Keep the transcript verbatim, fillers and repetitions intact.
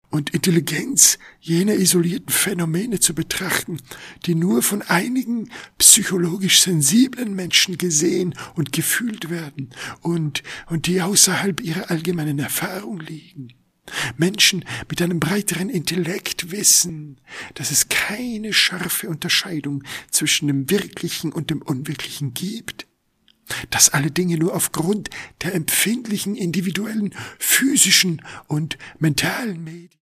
und Intelligenz jener isolierten Phänomene zu betrachten, die nur von einigen psychologisch sensiblen Menschen gesehen und gefühlt werden und, und die außerhalb ihrer allgemeinen Erfahrung liegen. Menschen mit einem breiteren Intellekt wissen, dass es keine scharfe Unterscheidung zwischen dem Wirklichen und dem Unwirklichen gibt, dass alle Dinge nur aufgrund der empfindlichen, individuellen, physischen und mentalen Medien